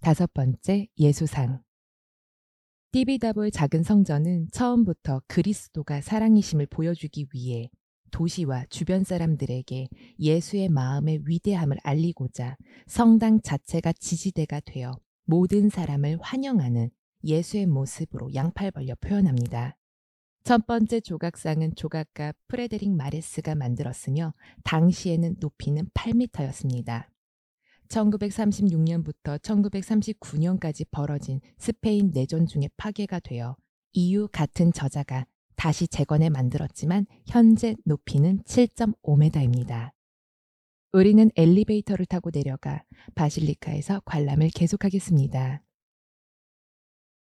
5번째, 예수상. 띠비다보의 작은 성전은 처음부터 그리스도가 사랑이심을 보여주기 위해 도시와 주변 사람들에게 예수의 마음의 위대함을 알리고자 성당 자체가 지지대가 되어 모든 사람을 환영하는 예수의 모습으로 양팔 벌려 표현합니다. 첫 번째 조각상은 조각가 프레데릭 마레스가 만들었으며 당시에는 높이는 8m였습니다. 1936년부터 1939년까지 벌어진 스페인 내전 중에 파괴가 되어 이유 같은 저자가 다시 재건해 만들었지만 현재 높이는 7.5m입니다. 우리는 엘리베이터를 타고 내려가 바실리카에서 관람을 계속하겠습니다.